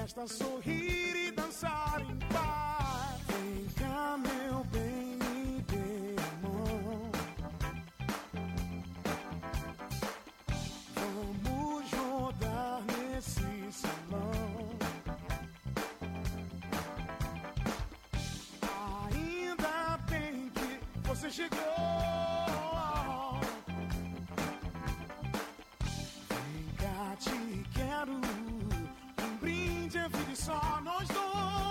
resta sorrir e dançar em paz. Vem cá, meu bem, me dê a mão. Vamos rodar nesse salão. Ainda bem que você chegou. Vem cá, te quero. Um brinde é vida e só nós dois.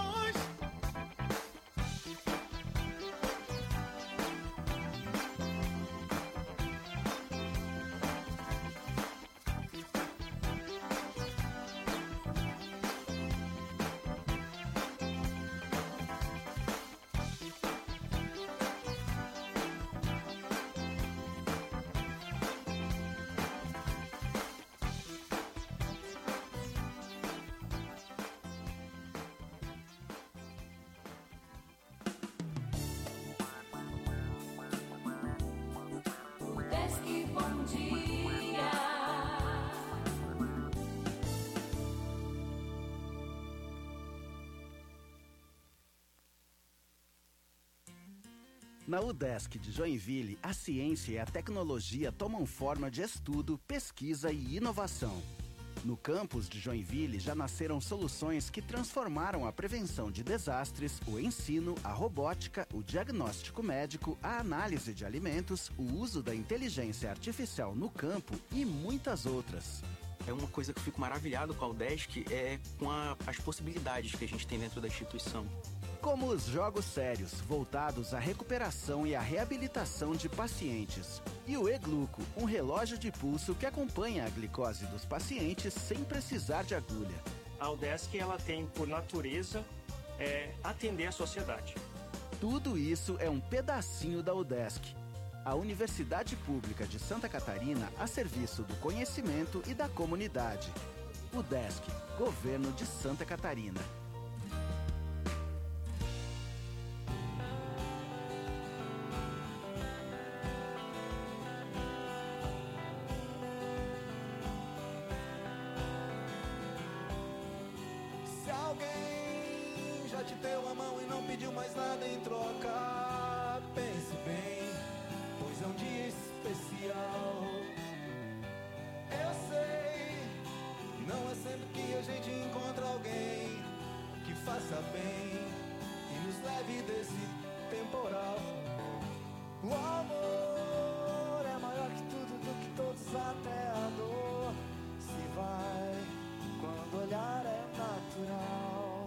Na UDESC de Joinville, a ciência e a tecnologia tomam forma de estudo, pesquisa e inovação. No campus de Joinville já nasceram soluções que transformaram a prevenção de desastres, o ensino, a robótica, o diagnóstico médico, a análise de alimentos, o uso da inteligência artificial no campo e muitas outras. É uma coisa que eu fico maravilhado com a UDESC, com as possibilidades que a gente tem dentro da instituição. Como os jogos sérios, voltados à recuperação e à reabilitação de pacientes. E o E-Gluco, um relógio de pulso que acompanha a glicose dos pacientes sem precisar de agulha. A UDESC, ela tem por natureza atender a sociedade. Tudo isso é um pedacinho da UDESC, a Universidade Pública de Santa Catarina a serviço do conhecimento e da comunidade. UDESC, Governo de Santa Catarina. Te deu a mão e não pediu mais nada em troca. Pense bem, pois é um dia especial. Eu sei, não é sempre que a gente encontra alguém que faça bem e nos leve desse temporal. O amor é maior que tudo, do que todos, até a dor se vai quando o olhar é natural.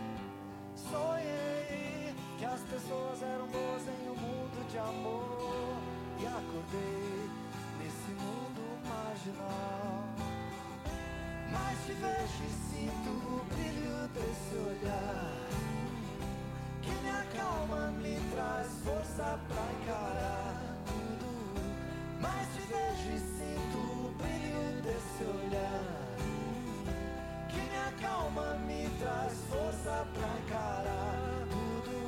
Sonhei que as pessoas eram boas em um mundo de amor e acordei nesse mundo marginal. Mas te vejo e sinto o brilho desse olhar que me acalma, me traz força pra encarar tudo. Mas te vejo e sinto o brilho desse olhar que me acalma, me traz força pra encarar tudo.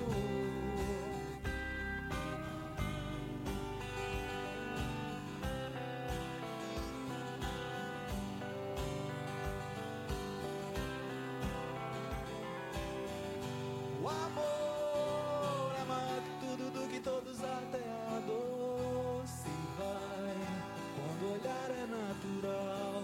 O amor é maior que tudo, do que todos, até a dor se vai quando o olhar é natural.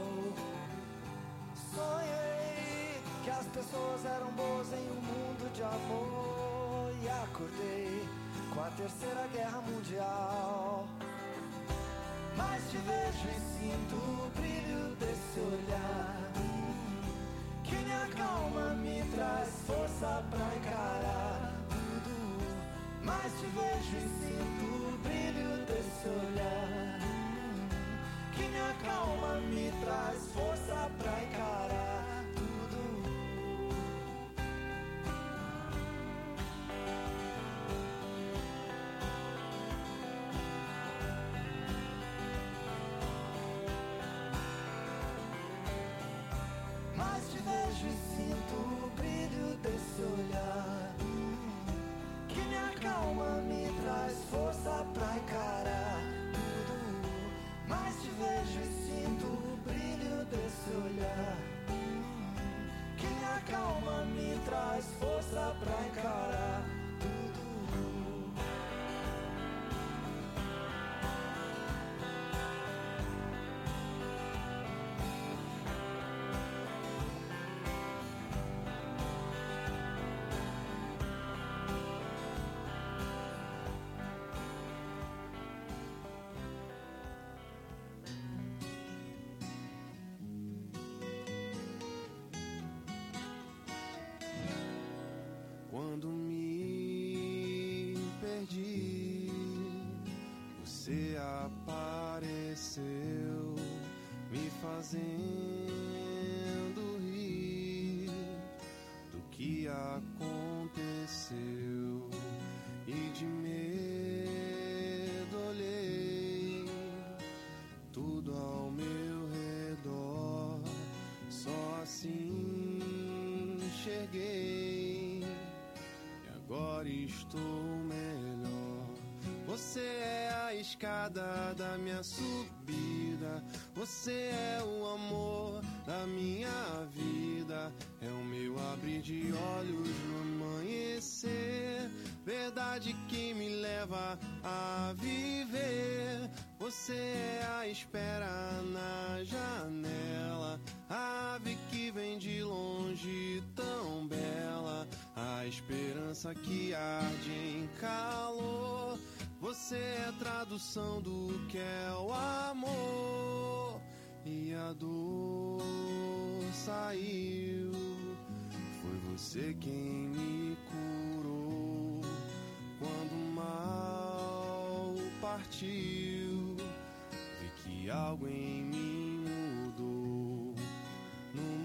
Sonhei que as pessoas eram boas em um mundo de amor e acordei com a Terceira Guerra Mundial. Mas te vejo e sinto o brilho desse olhar que me acalma, me traz força pra encarar tudo. Mas te vejo e sinto o brilho desse olhar que me acalma, me traz força pra encarar tudo. Mas te vejo e sinto o brilho desse olhar que me acalma, me traz força pra encarar tudo. Mas te vejo e sinto o brilho desse olhar que me acalma, mais força pra encarar tudo. Quando me perdi, você apareceu, me fazendo rir do que aconteceu. E de medo olhei tudo ao meu redor, só assim enxerguei. Agora estou melhor. Você é a escada da minha subida, você é o amor da minha vida, é o meu abrir de olhos no amanhecer, verdade que me leva a viver. Você é a espera na janela, a ave que vem de longe tão bela, a esperança que arde em calor. Você é a tradução do que é o amor. E a dor saiu, foi você quem me curou. Quando o mal partiu, vi que algo em mim mudou. No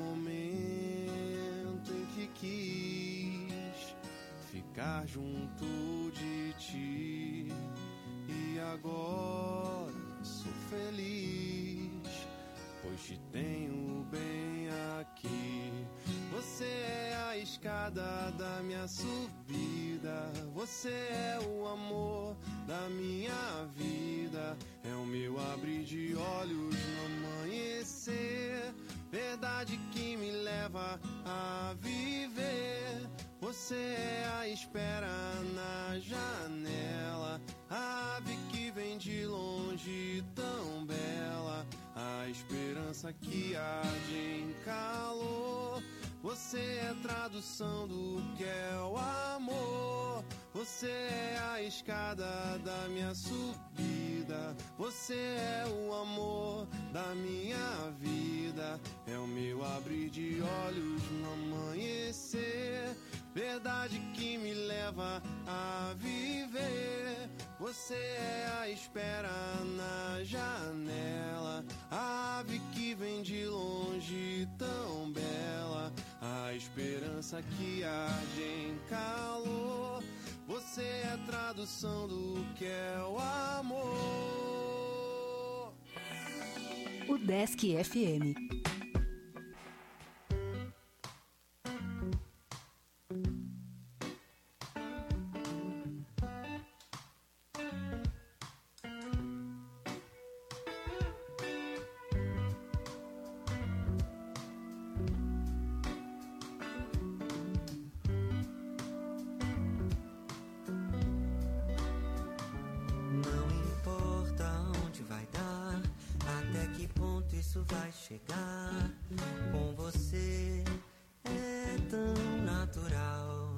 momento em que quis ficar junto de ti, e agora sou feliz, pois te tenho bem aqui. Você é a escada da minha subida, você é o amor da minha vida, é o meu abrir de olhos no amanhecer, verdade que me leva a viver. Você é a espera na janela, a ave que vem de longe tão bela, a esperança que arde em calor. Você é a tradução do que é o amor. Você é a escada da minha subida, você é o amor da minha vida, é o meu abrir de olhos no amanhecer, verdade que me leva a viver. Você é a espera na janela, a ave que vem de longe tão bela, a esperança que arde em calor. Você é a tradução do que é o amor. O Desk FM. Isso vai chegar com você, é tão natural.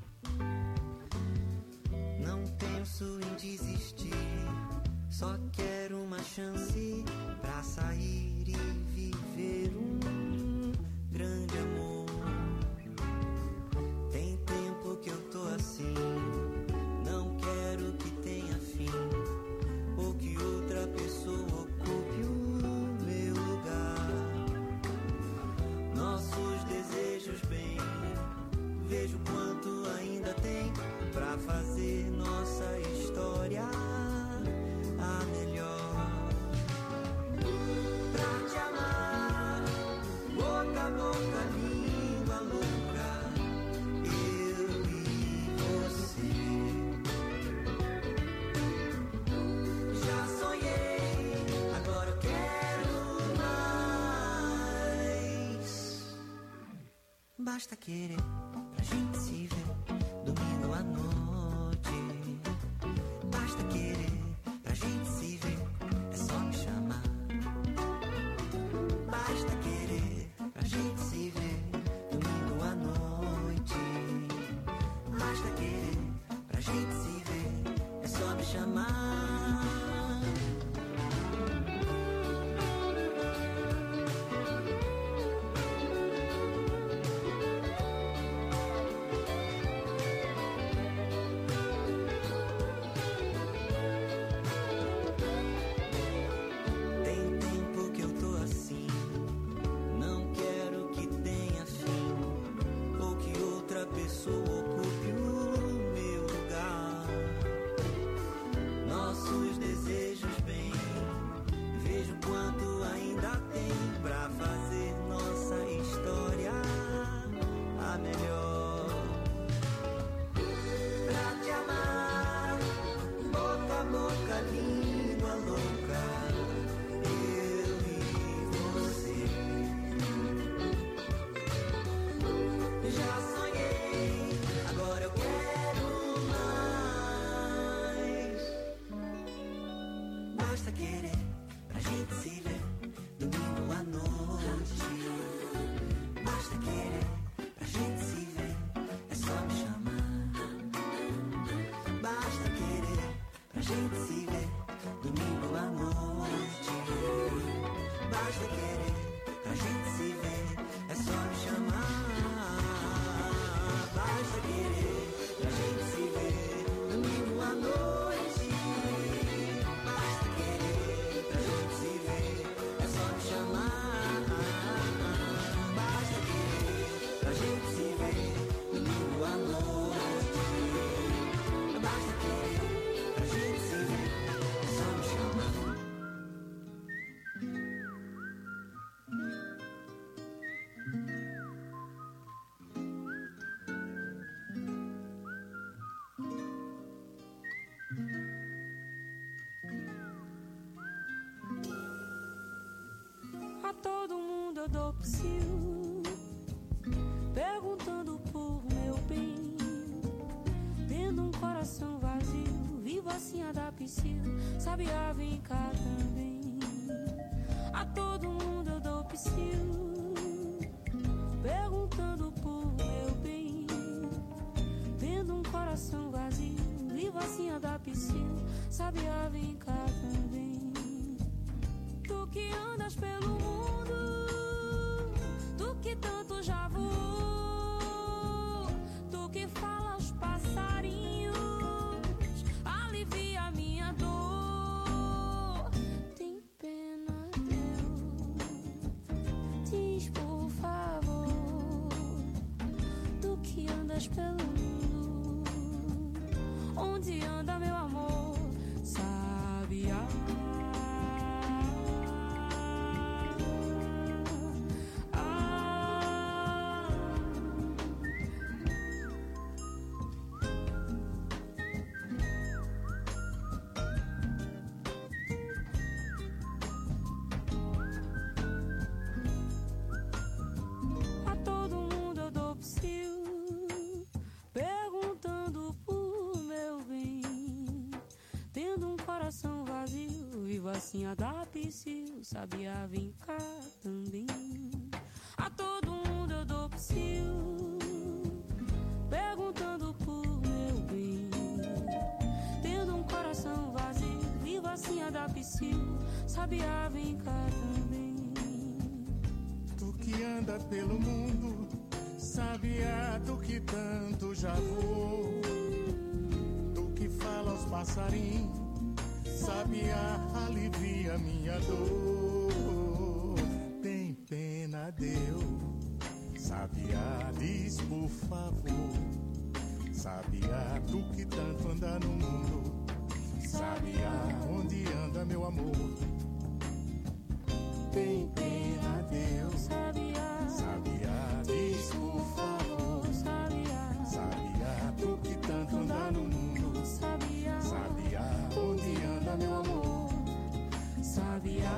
Não penso em desistir, só quero uma chance pra sair e viver um grande amor. Tem tempo que eu tô assim, não quero que tenha fim, ou que outra pessoa ocupe o nossos desejos bem. Vejo quanto ainda tem pra fazer nossa história a melhor. Pra te amar, boca a boca, língua louca, eu e você. Já sonhei, agora eu quero mais. Basta querer pra gente pra gente se ver domingo à noite. Basta querer pra gente se ver, só me chamar. A todo mundo eu dou psiu, perguntando por meu bem. Tendo um coração vazio, vivo assim a dar psiu, sabiá vem cá também. A todo mundo eu dou psiu, perguntando por meu bem. Tendo um coração vazio, vivo assim a dar psiu, sabiá vem cá também. Tu que andas pelo mundo, tu que tanto já voou, tu que fala aos passarinhos, alivia a minha dor. Tem pena, Deus, diz por favor, tu que andas pelo mundo, onde anda meu amor, sabiá. Coração vazio, vivo assim a dar psiu, sabiá vem cá também. A todo mundo eu dou psiu, perguntando por meu bem. Tendo um coração vazio, vivo assim a dar psiu, sabiá vem cá também. Tu que anda pelo mundo, sabiá, tu que tanto já voou, tu que fala aos passarinhos, sabiá, alivia minha dor. Tem pena, Deus, sabiá, diz por favor. Sabiá, tu que tanto anda no mundo, sabiá, onde anda meu amor. Tem pena, Deus, sabiá, diz por favor. Sabiá, tu que tanto anda no mundo, sabiá, onde anda meu amor, sabiá.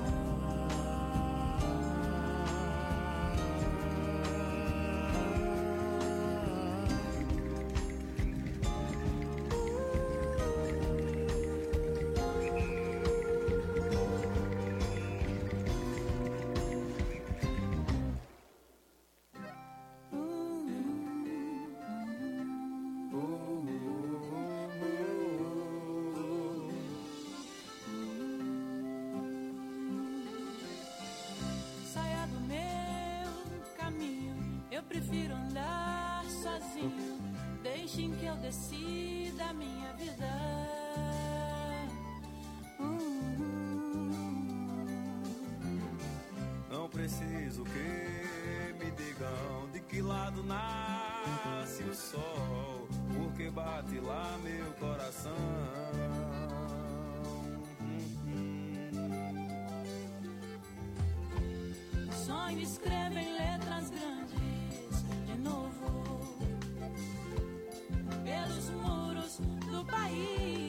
Deixem que eu decida a minha vida. Não preciso que me digam de que lado nasce o sol, porque bate lá meu coração. Sonho escreve em letras grandes de novo pelos muros do país,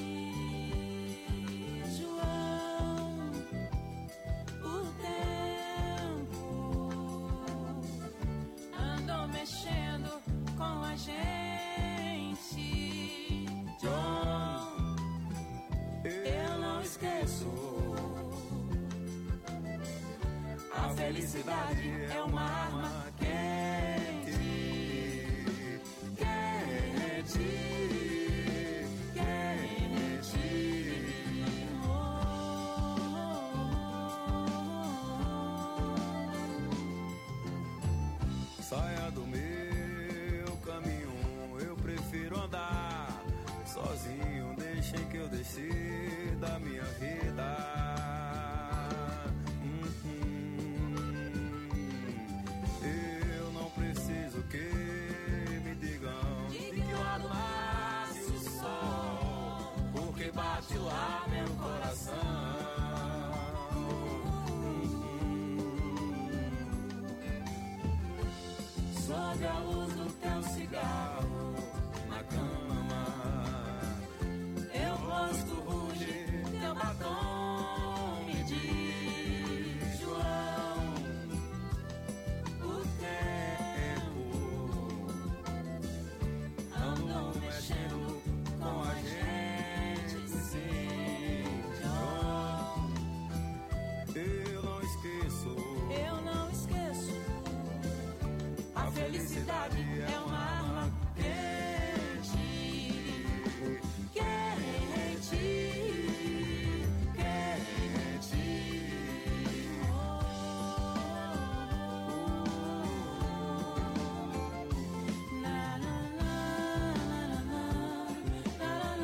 João. O tempo andou mexendo com a gente, John. Eu não esqueço. A felicidade é uma arma quente, quente, quente. Saia do meu caminho, eu prefiro andar sozinho. Deixem que eu decida a minha vida. Eu não preciso sob a luz do teu cigarro. Na cama, Teu rosto ruge, teu batom me diz, João, o tempo andou mexendo com a gente, sim, João. eu não esqueço. Eu não esqueço. A felicidade é uma arma quente, quente, quente. Na, na, na, na, na,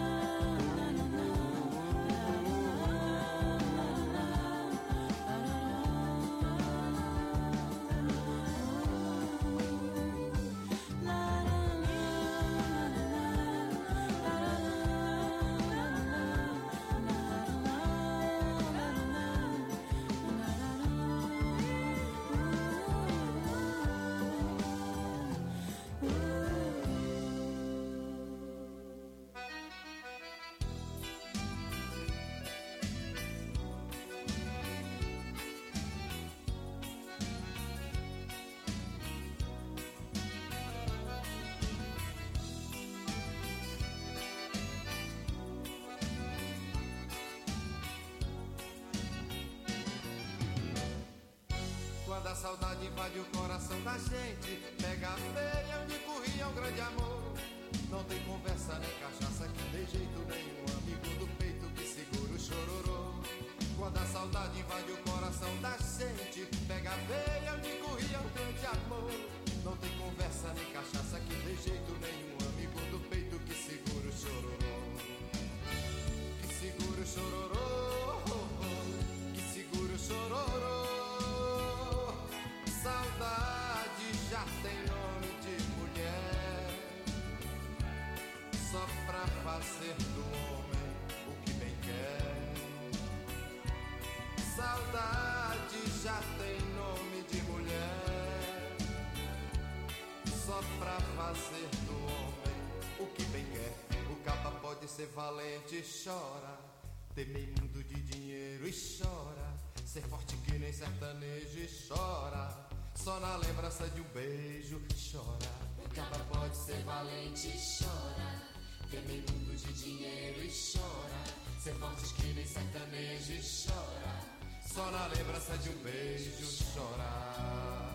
Quando a saudade invade o coração da gente, pega a veia onde corria um grande amor. Não tem conversa nem cachaça que dê jeito nenhum, amigo do peito que segura o chororô. Quando a saudade invade o coração da gente, pega a veia onde corria um grande amor. Não tem conversa nem cachaça que dê jeito nenhum, amigo do peito que segura o chororô. Que segura o chororô, que segura o chororô. Saudade já tem nome de mulher, só pra fazer do homem o que bem quer. Saudade já tem nome de mulher, só pra fazer do homem o que bem quer. O caba pode ser valente e chora, temer mundo de dinheiro e chora, ser forte que nem sertanejo e chora, só na lembrança de um beijo chora. O caba pode ser valente e chora, temer mundo de dinheiro e chora, ser forte que nem sertanejo e chora, só na lembrança de um beijo chora.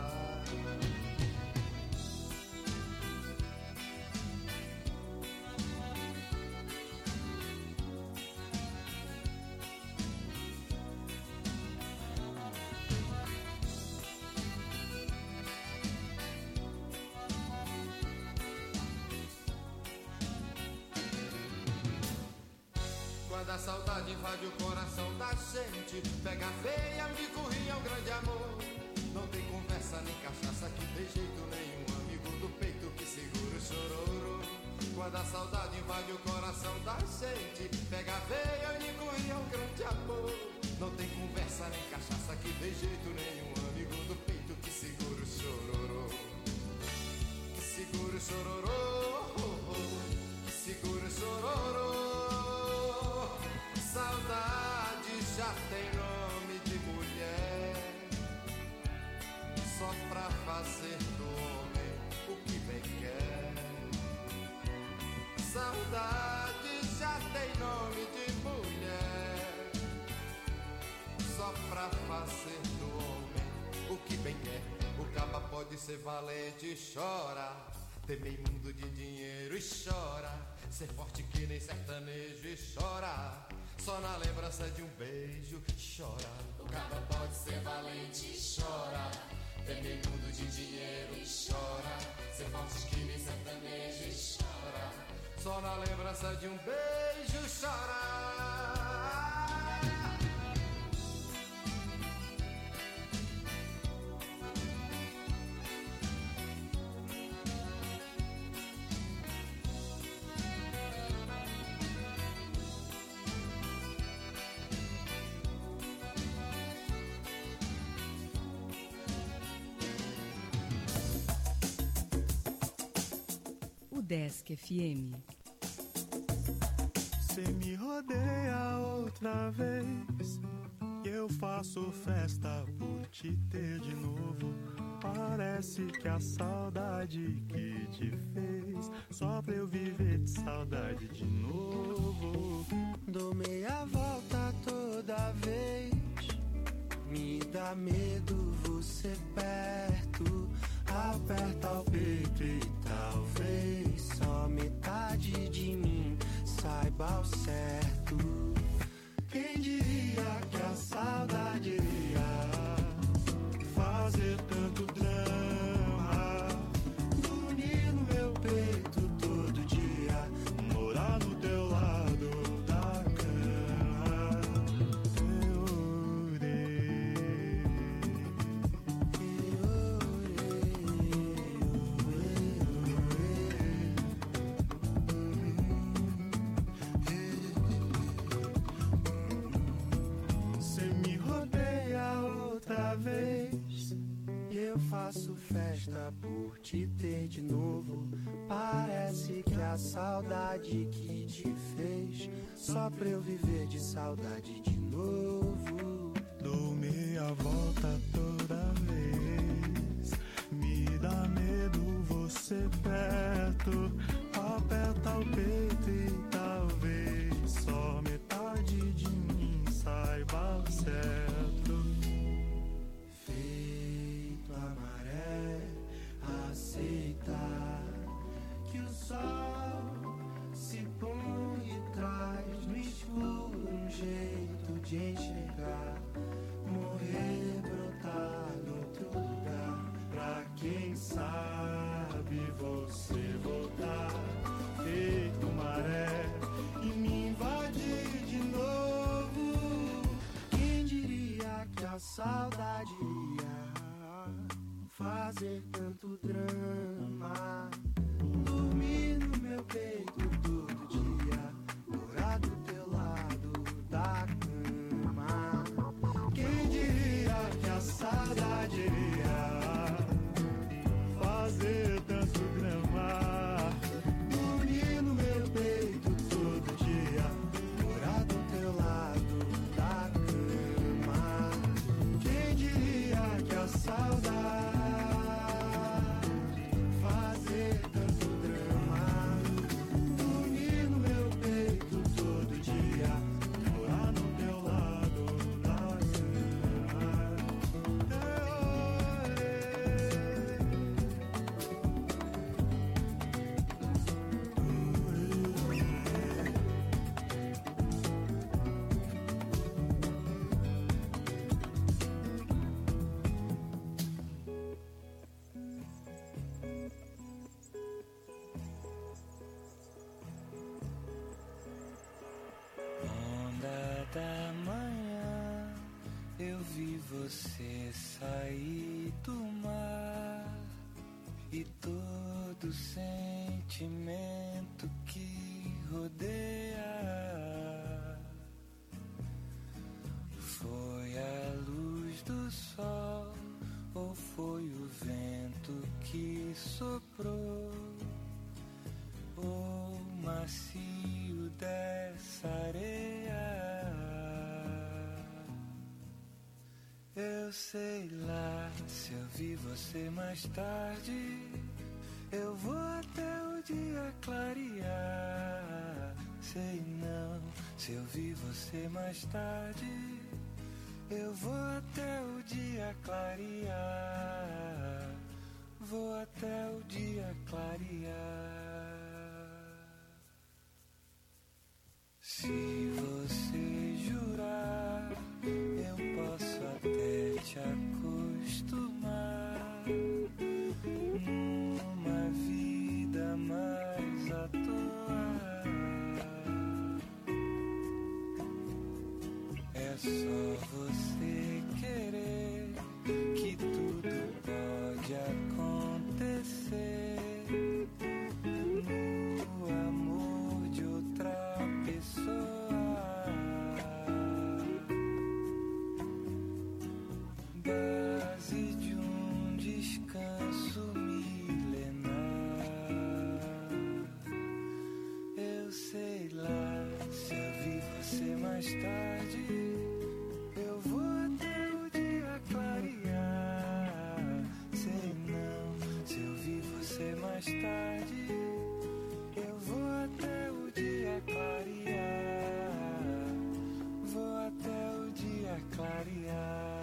Quando a saudade invade o coração da gente, pega a veia onde corria um grande amor. Não tem conversa nem cachaça que dê jeito nenhum, amigo do peito que segura o chororô. Quando a saudade invade o coração da gente, pega a veia onde corria um grande amor. Não tem conversa nem cachaça que dê jeito nenhum, amigo do peito que segura o chororô. Que segura o chororô, que segura o chororô. Saudade já tem nome de mulher, só pra fazer do homem o que bem quer. Saudade já tem nome de mulher, só pra fazer do homem o que bem quer. O caba pode ser valente e chora, temer mundo de dinheiro e chora, ser forte que nem sertanejo e chora, só na lembrança de um beijo chora. O caba pode ser valente e chora, temer mundo de dinheiro e chora, ser forte que nem sertanejo e chora, só na lembrança de um beijo chora. Desk FM. Cê me rodeia outra vez e eu faço festa por te ter de novo. Parece que a saudade que te fez só pra eu viver de saudade de novo. Dou meia volta toda vez, me dá medo você perto. Aperta o peito e talvez só metade de mim saiba ao certo. Quem diria que a saudade iria fazer tanto drama, dormir no meu peito todo dia, morar no teu lado da cama. Cê me rodeia outra vez e eu faço festa por te ter de novo. Parece que a saudade que te fez só pra eu viver de saudade de novo. Dou meia volta toda vez, me dá medo você perto. Aperta o peito e talvez só metade de mim saiba ao certo. Feito a maré, aceitar que o sol se põe e traz no escuro um jeito de enxergar. Morrer, brotar no outro lugar, pra quem sabe você voltar. Feito maré e me invadir de novo. Quem diria que a saudade ia fazer tanto drama, dormir no meu peito todo dia, morar do teu lado da cama. Quem diria que a saudade ia fazer tanto drama, dormir no meu peito todo dia, morar do teu lado da cama. Quem diria que a saudade fazer tanto drama, dormir no meu peito todo dia, morar no teu lado da cama. Onda da manhã, eu vi você sair do mar e todo sentimento que rodeia foi a luz do sol ou foi o vento que soprou o macio dessa areia. Eu sei lá, se eu vi você mais tarde, eu vou até o dia clarear. Sei não, se eu vi você mais tarde, eu vou até o dia clarear. Vou até o dia clarear. Se você jurar, eu posso até te acostumar numa vida mais à toa. É só você querer que tudo pode acontecer. No amor de outra pessoa, base de um descanso milenar. mais tarde. Eu vou até o dia clarear. Vou até o dia clarear.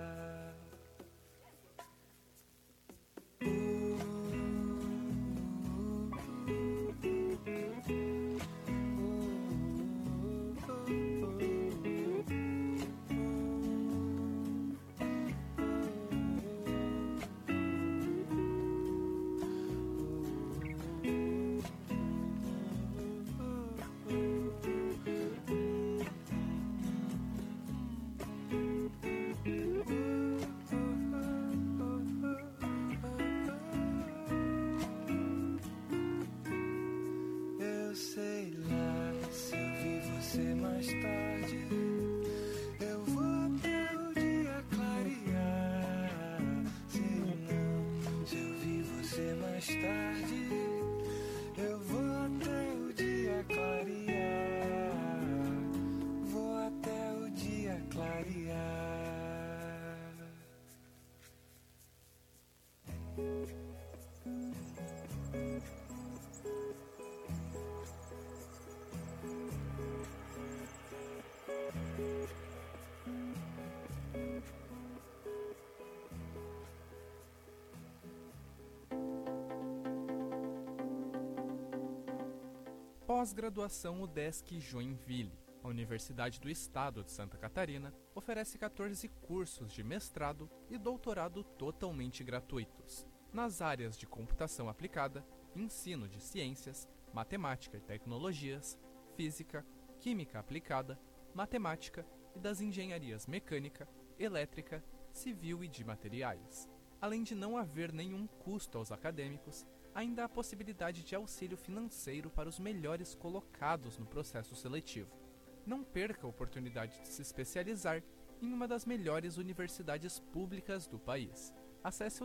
Pós-graduação UDESC Joinville. A Universidade do Estado de Santa Catarina oferece 14 cursos de mestrado e doutorado totalmente gratuitos, nas áreas de computação aplicada, ensino de ciências, matemática e tecnologias, física, química aplicada, matemática e das engenharias mecânica, elétrica, civil e de materiais. Além de não haver nenhum custo aos acadêmicos, ainda há a possibilidade de auxílio financeiro para os melhores colocados no processo seletivo. Não perca a oportunidade de se especializar em uma das melhores universidades públicas do país. Acesse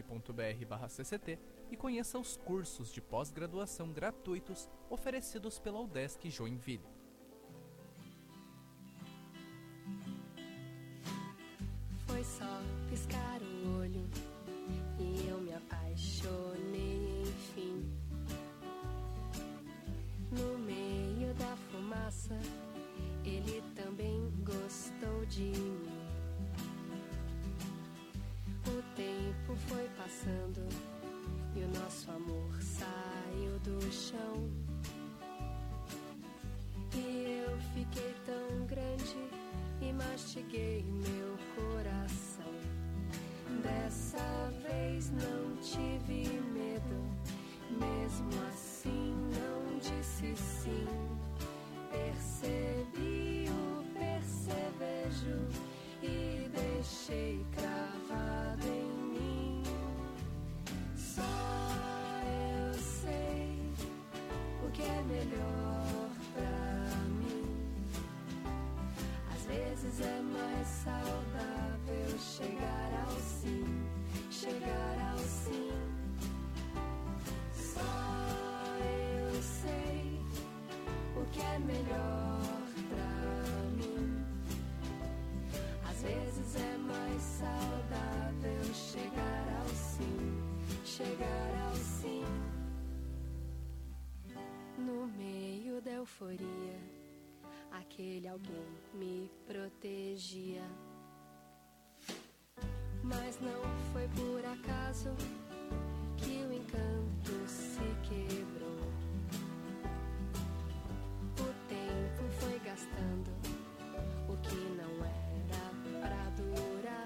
udesc.br/cct e conheça os cursos de pós-graduação gratuitos oferecidos pela UDESC Joinville. Foi só piscar o olho e eu me apaixonei, enfim. No meio da fumaça, ele também gostou de mim. O tempo foi passando e o nosso amor saiu do chão. E eu fiquei tão grande e mastiguei meu coração. Dessa vez não tive medo, mesmo assim não disse sim. Percebi o percevejo e deixei cravado em mim. Só eu sei o que é melhor pra mim. Às vezes é mais saudável chegar ao sim, chegar ao sim. Só eu sei o que é melhor pra mim. Às vezes é mais saudável chegar ao sim, chegar ao sim. No meio da euforia, aquele alguém me protegia. Mas não foi por acaso que o encanto se quebrou. O tempo foi gastando o que não era pra durar.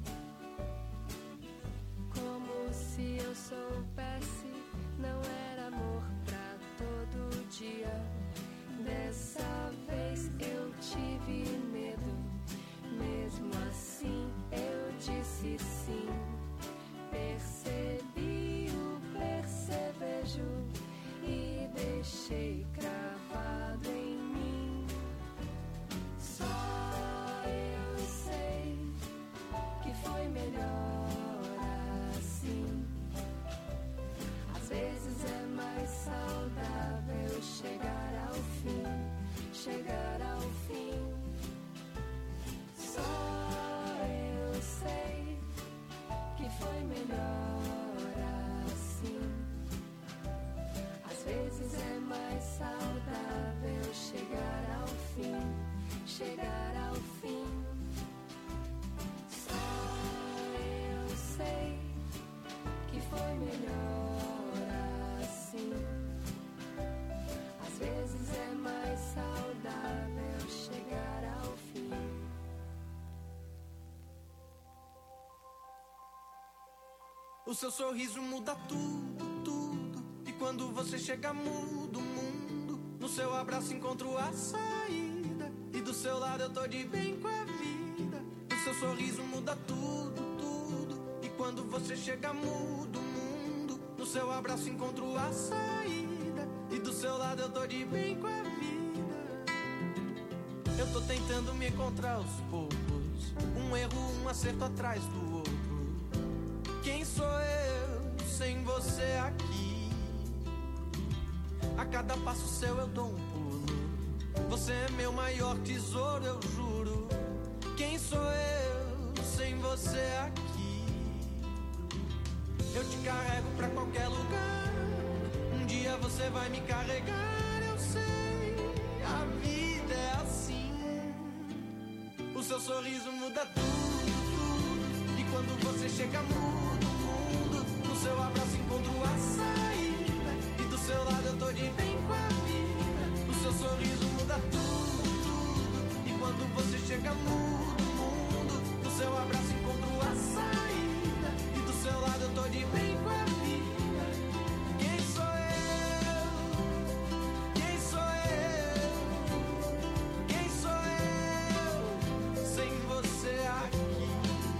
Como se eu soubesse, não era amor pra todo dia. Dessa vez eu tive medo, mesmo assim eu disse sim. Percebi o percevejo e deixei cravado em mim. Só eu sei que foi melhor assim. Às vezes é mais saudável chegar ao fim, chegar ao fim. Só eu sei que foi melhor assim. O seu sorriso muda tudo, tudo. E quando você chega muda o mundo. No seu abraço encontro a saída. E do seu lado eu tô de bem com a vida. O seu sorriso muda tudo, tudo. E quando você chega muda o mundo. No seu abraço encontro a saída. E do seu lado eu tô de bem com a vida. Eu tô tentando me encontrar aos poucos. Um erro, um acerto atrás do outro. Quem sou eu sem você aqui? A cada passo seu eu dou um pulo. Você é meu maior tesouro, eu juro. Quem sou eu sem você aqui? Eu te carrego pra qualquer lugar. Um dia você vai me carregar, eu sei. A vida é assim. O seu sorriso muda tudo, tudo. E quando você chega muda o mundo. No seu abraço encontro a saída. E do seu lado eu tô de bem com a vida. O seu sorriso muda tudo, tudo. E quando você chega muda o mundo. No seu abraço encontro a saída. E do seu lado eu tô de bem com a vida. Quem sou eu? Quem sou eu? Quem sou eu sem você aqui?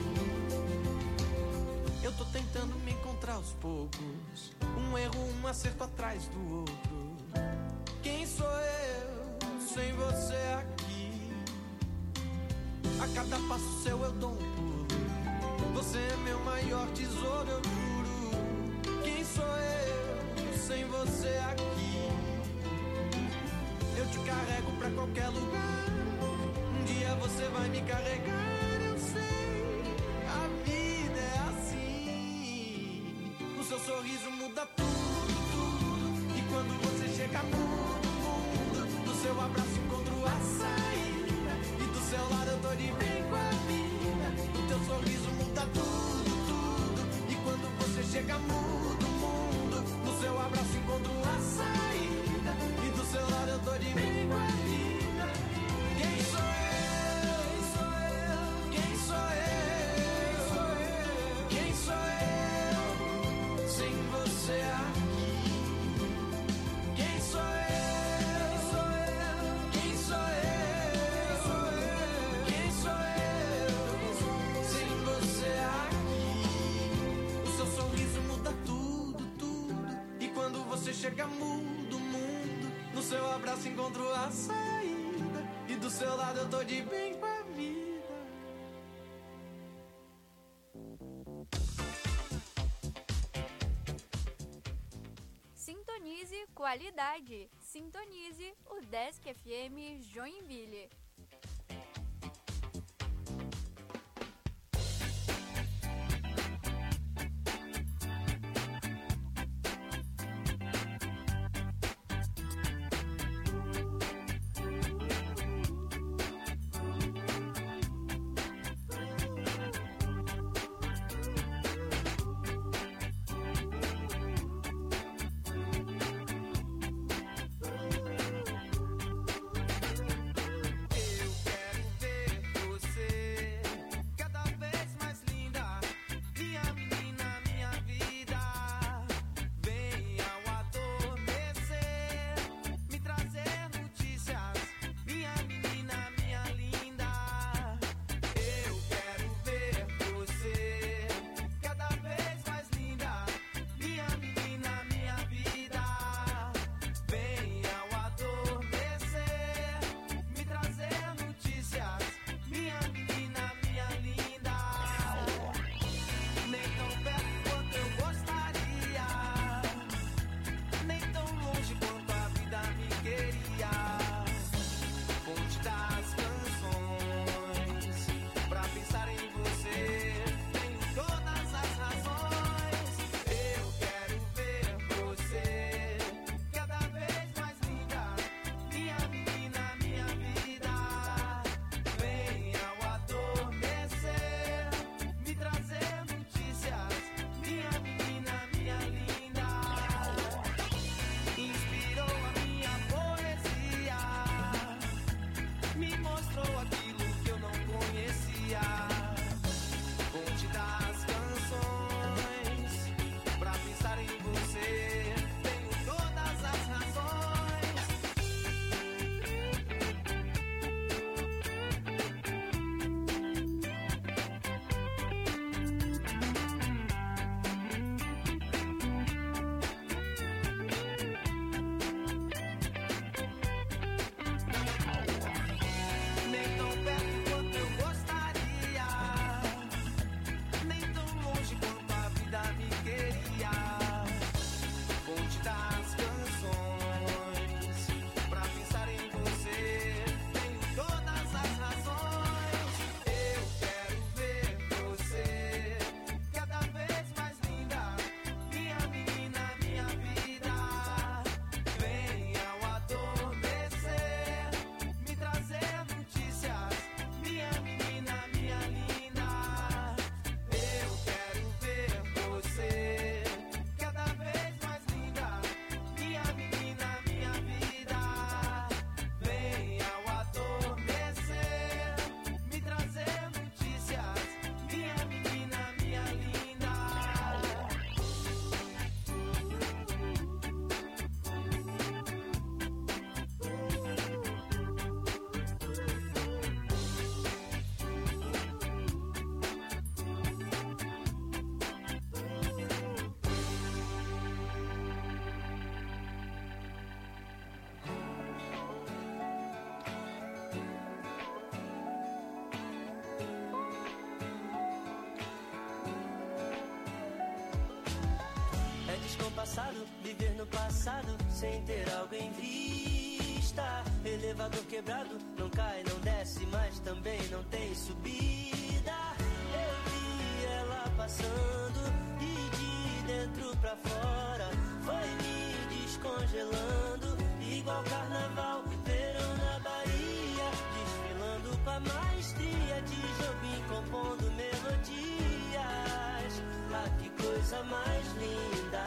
Eu tô tentando me encontrar aos poucos. Um erro, um acerto atrás do outro. Quem sou eu sem você aqui? A cada passo seu eu dou um pulo. Você é meu maior tesouro, eu juro. Quem sou eu sem você aqui? Eu te carrego pra qualquer lugar. Um dia você vai me carregar, eu sei. A vida é assim. O seu sorriso muda tudo, tudo. E quando você chega muda o mundo. Do seu abraço encontro a saída. E do seu lado eu tô de bem com a vida. O teu sorriso muda tudo, tudo. E quando você chega muda o mundo. No seu abraço encontro a saída. E do seu lado eu tô de bem com a vida. Quem sou eu? Quem sou eu? Quem sou eu sem você aqui? Quem sou eu? Quem sou eu? Quem sou eu sem você aqui? O seu sorriso muda tudo, tudo. E quando você chega muda o mundo. No seu abraço encontro a saída. E do seu lado eu tô de bem com a vida. Sintonize qualidade. Sintonize o Desk FM Joinville. descompassado, viver no passado sem ter algo em vista. Elevador quebrado, não cai, não desce, mas também não tem subida. Eu vi ela passando e de dentro pra fora foi me descongelando, igual carnaval, verão na Bahia, desfilando com a maestria de Jobim, compondo melodias. Ah, que coisa mais linda.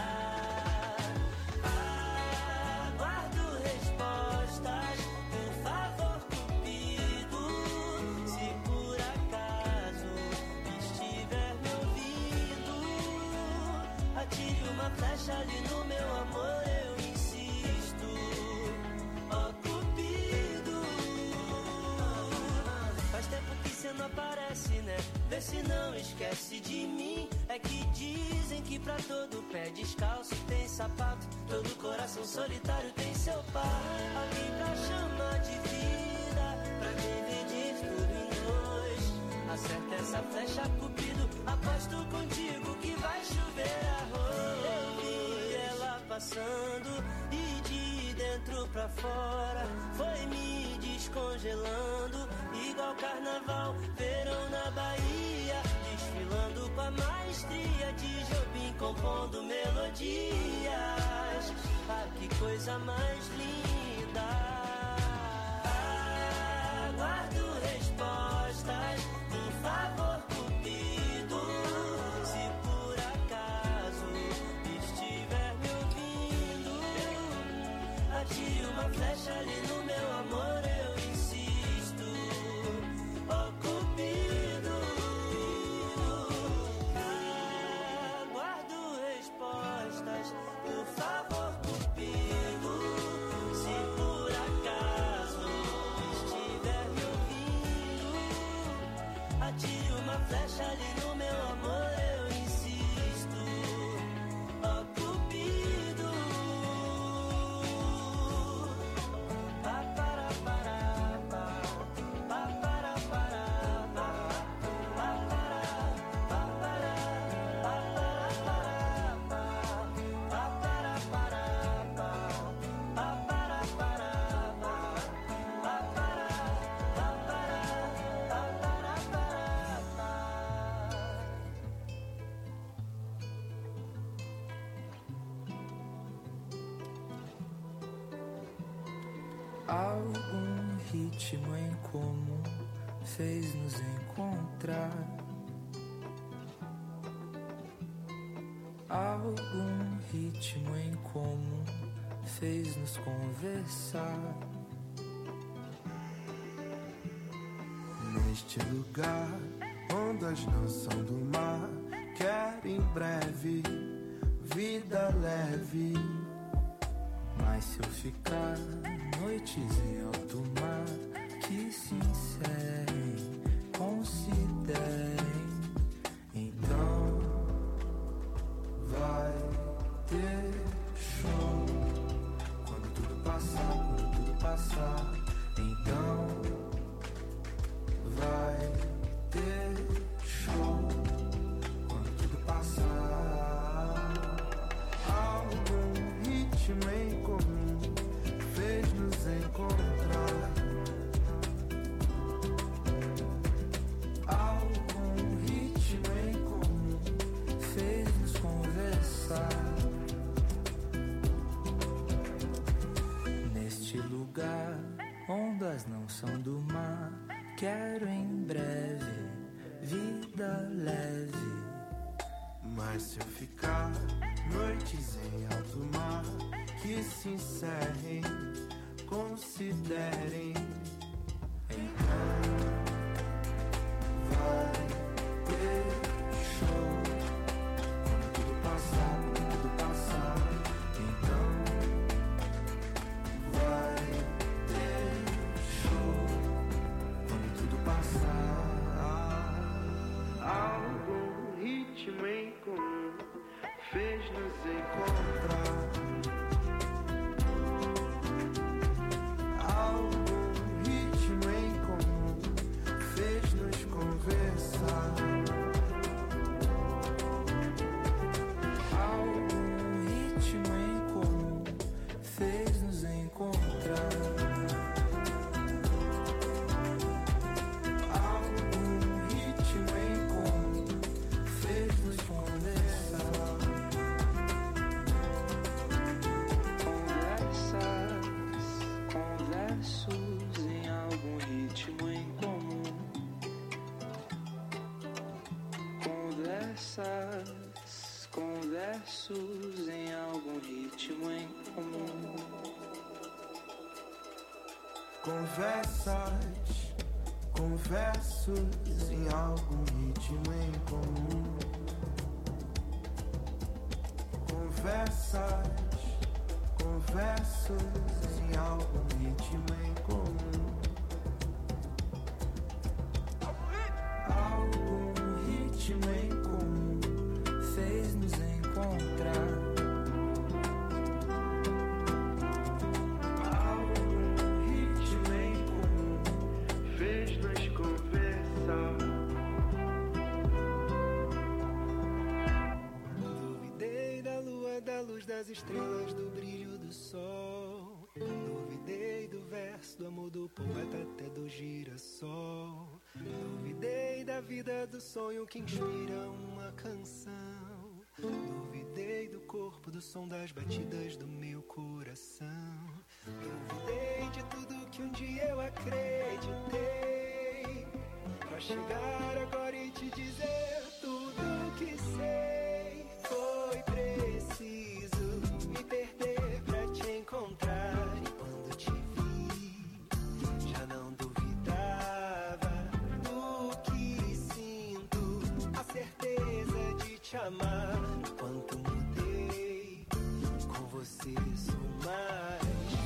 Aguardo respostas, por favor, Cupido. Se por acaso estiver me ouvindo, atire uma flecha ali no meu amor, eu insisto. Ó, Cupido. Faz tempo que cê não aparece, né? Vê se não esquece de mim. É que dizem que pra todo pé descalço tem sapato, todo coração solitário tem seu par. Alguém pra chamar de vida, pra dividir tudo em dois. Acerta essa flecha, Cupido, aposto contigo que vai chover arroz. Eu vi ela passando e de dentro pra fora foi me descongelando, igual carnaval, verão na Bahia, desfilando com a maestria de Jobim, compondo melodias. Ah, que coisa mais linda. Aguardo respostas, por favor, Cupido. Se por acaso estiver me ouvindo, atire uma flecha ali no meu amor, eu insisto. Ó, Cupido. Aguardo respostas, por favor, Cupido. Se por acaso estiver me ouvindo, atire uma flecha ali no meu amor, eu insisto. Ó, Cupido. Pa para para pa, pa para para pa, pa para pa para pa para para pa, pa para para pa, pa para para pa, pa para pa para pa para pa. Algum ritmo em comum fez nos encontrar. Algum ritmo em comum fez nos conversar. Neste lugar, ondas não são do mar. Quero em breve vida leve. Mas se eu ficar noites em alto mar que se encerrem, considerem, então vai ter show. Quando tudo passar, então vai ter show. Quando tudo passar, algum ritmo em comum fez nos encontrar. Algum ritmo em comum fez nos conversar. Neste lugar, ondas não são do mar. Quero em breve vida leve. Mas se eu ficar noites em alto mar que se encerrem, considerem, então vai ter show. Quando tudo passar, então vai ter show. Quando tudo passar, algum ritmo em comum fez nos encontrar. Algum ritmo em comum fez nos conversar. Algum conversos em algum ritmo em comum. Conversos em algum ritmo em comum. Conversos em algum ritmo em comum. Algum ritmo em comum fez nos encontrar. Algum ritmo em comum fez nos conversar. Duvidei da lua, da luz das estrelas, do brilho do sol. Duvidei do verso, do amor do poeta até do girassol. Duvidei da vida, do sonho que inspira uma canção. Duvidei do corpo, do som das batidas do meu coração. Duvidei de tudo que um dia eu acreditei, pra chegar agora e te dizer tudo que sei. Foi preciso me perder pra te encontrar, e quando te vi já não duvidava do que sinto, a certeza de te amar. Quanto mudei, com você sou mais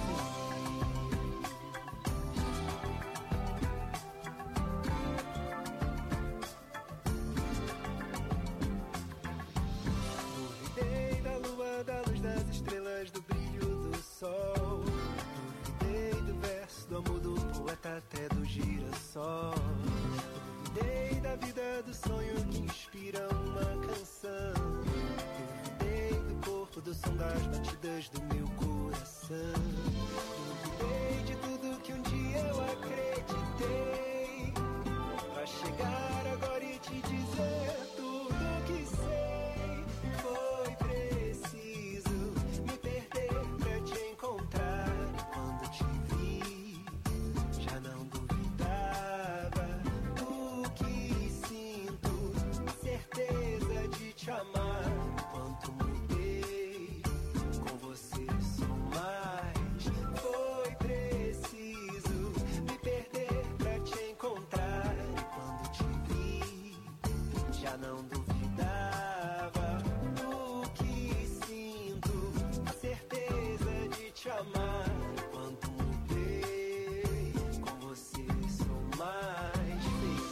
duvidei da lua, da luz das estrelas, do brilho do sol. Duvidei do verso, do amor do poeta até do girassol. Duvidei da vida, do sonho que inspira uma canção. Duvidei do corpo, do som das batidas do meu coração. Duvidei de tudo que um dia eu acreditei, pra chegar agora e te dizer tudo que sei. Foi preciso me perder pra te encontrar, e quando te vi já não duvidava do que sinto, a certeza de te amar. Quanto mudei, com você sou mais. Foi preciso me perder pra te encontrar, e quando te vi já não duvidava do que sinto, a certeza de te amar. Quanto mudei, com você sou mais feliz.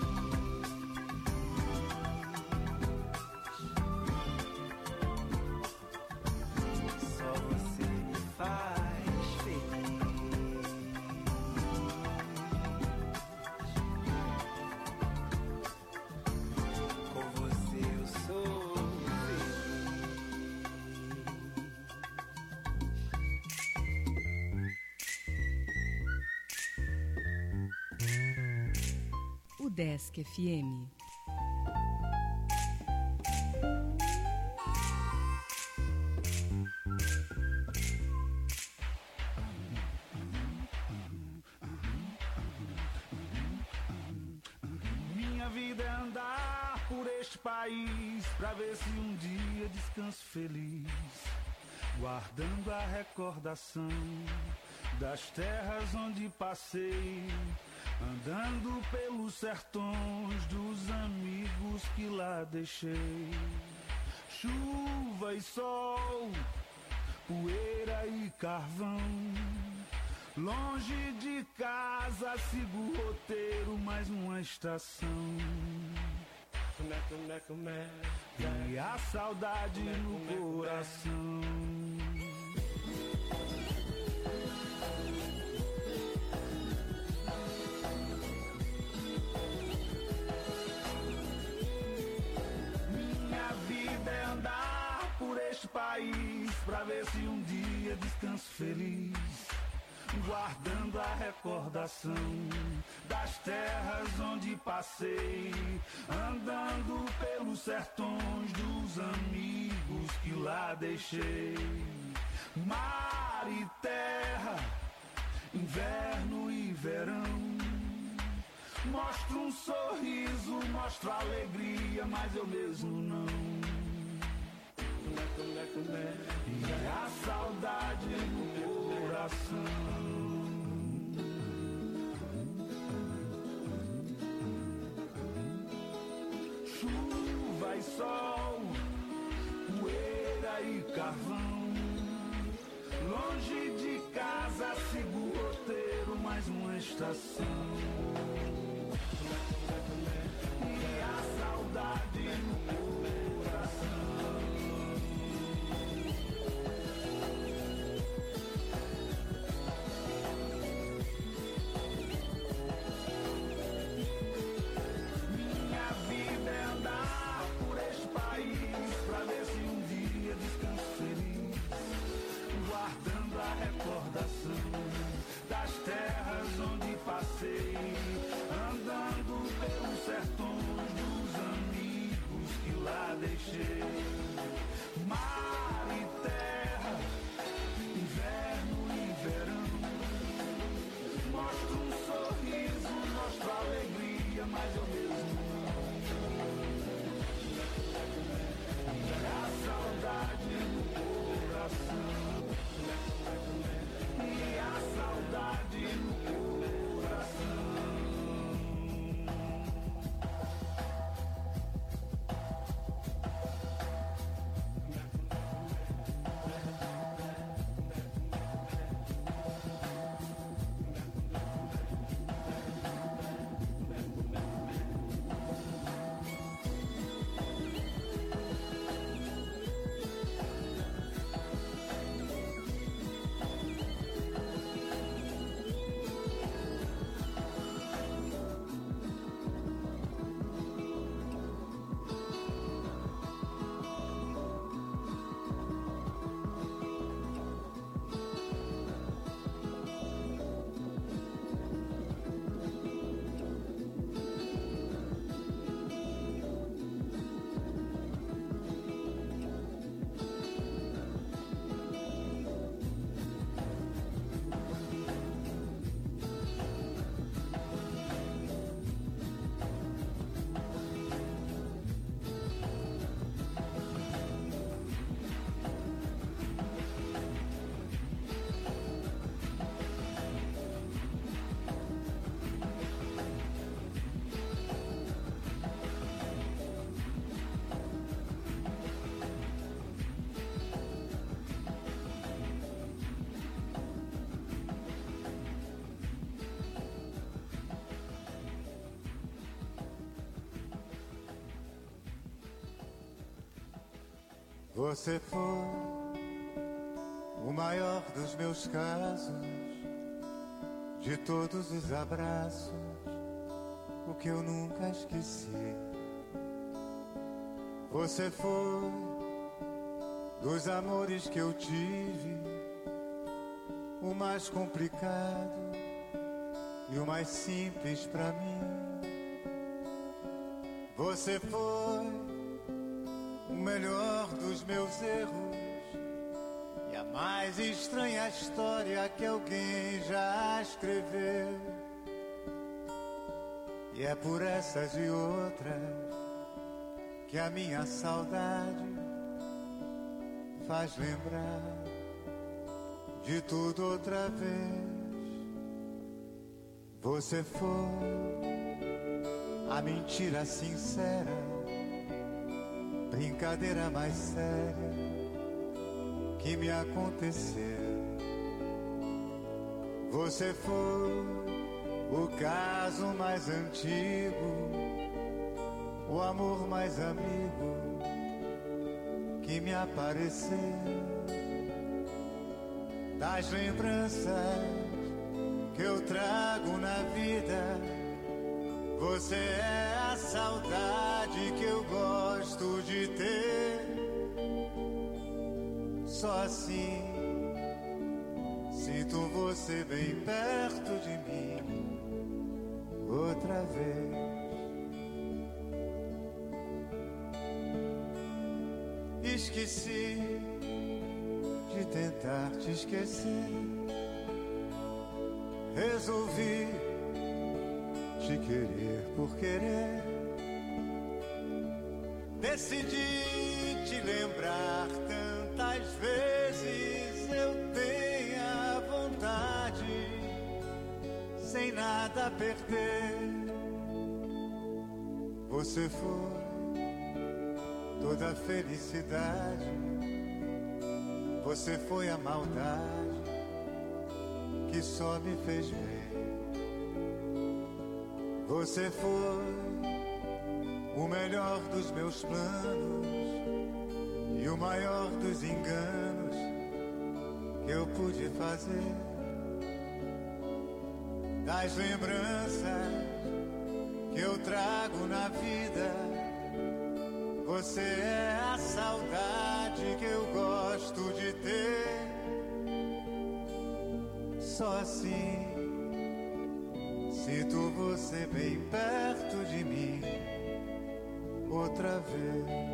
Só você me faz feliz. Com você eu sou O Desk FM. Minha vida é andar por este país, pra ver se um dia descanso feliz, guardando a recordação das terras onde passei, andando pelos sertões dos amigos que lá deixei. Chuva e sol, poeira e carvão, longe de casa sigo o roteiro, mais uma estação. E a saudade no coração. Minha vida é andar por este país, pra ver se um dia descanso feliz, guardando a recordação das terras onde passei, andando pelos sertões dos amigos que lá deixei. Mar e terra, inverno e verão, mostro um sorriso, mostro alegria, mas eu mesmo não. coração. Chuva e sol, poeira e carvão. Longe de casa, sigo o roteiro, mais uma estação. E a saudade no coração. Minha vida é andar por este país, pra ver se um dia descanso feliz, guardando a recordação das terras onde passei, andando pelos sertões dos amigos que lá deixei. Mar e terra, inverno e verão, mostro um sorriso, mostro alegria, mas eu mesmo não. A saudade no coração. E a saudade no coração. Você foi o maior dos meus casos, de todos os abraços, o que eu nunca esqueci. Você foi dos amores que eu tive, o mais complicado e o mais simples pra mim. Você foi o melhor dos meus erros e a mais estranha história que alguém já escreveu. E é por essas e outras que a minha saudade faz lembrar de tudo outra vez. Você foi a mentira sincera, brincadeira mais séria que me aconteceu. Você foi o caso mais antigo, o amor mais amigo que me apareceu. Das lembranças que eu trago na vida, você é a saudade que eu gosto de ter. Só assim sinto você bem perto de mim outra vez. Esqueci de tentar te esquecer, resolvi te querer por querer. Decidi te lembrar tantas vezes eu tenha vontade. nada a perder. Você foi toda a felicidade, você foi a maldade que só me fez ver. Você foi o melhor dos meus planos e o maior dos enganos que eu pude fazer. Das lembranças que eu trago na vida, você é a saudade que eu gosto de ter. Só assim sinto você bem perto de mim outra vez.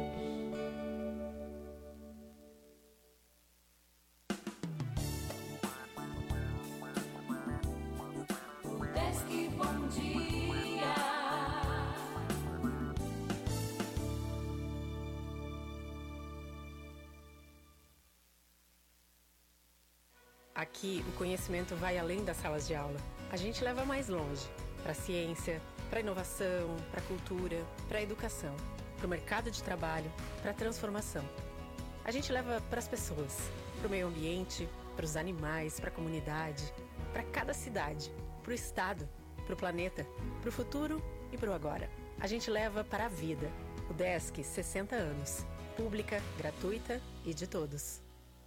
Aqui, o conhecimento vai além das salas de aula. A gente leva mais longe, para a ciência, para a inovação, para a cultura, para a educação, para o mercado de trabalho, para a transformação. A gente leva para as pessoas, para o meio ambiente, para os animais, para a comunidade, para cada cidade, para o estado, para o planeta, para o futuro e para o agora. A gente leva para a vida. O Desk 60 anos. Pública, gratuita e de todos.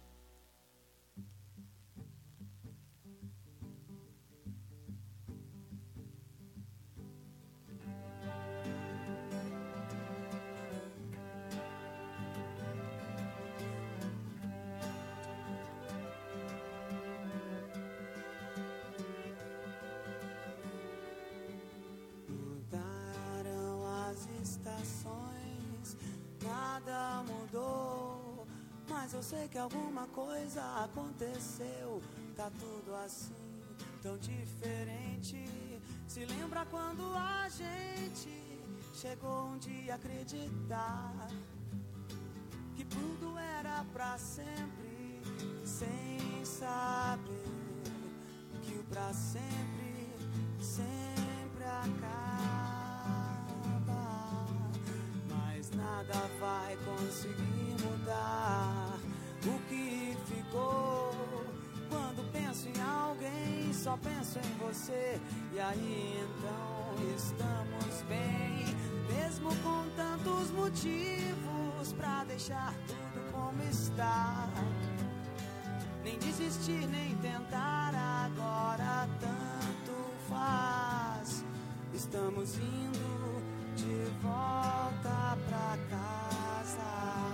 Nada mudou, mas eu sei que alguma coisa aconteceu. Tá tudo assim, tão diferente. Se lembra quando a gente chegou um dia a acreditar que tudo era pra sempre, sem saber que o pra sempre, sempre acaba. Nada vai conseguir mudar o que ficou. Quando penso em alguém, só penso em você. E aí então estamos bem, mesmo com tantos motivos pra deixar tudo como está. Nem desistir, nem tentar, agora tanto faz. Estamos indo de volta pra casa.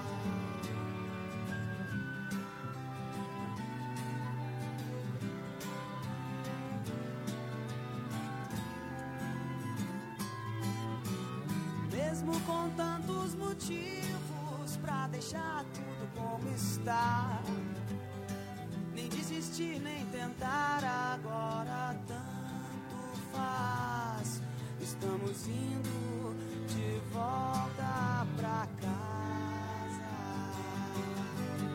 Mesmo com tantos motivos pra deixar tudo como está. Nem desistir, nem tentar, agora tanto faz. Estamos indo de volta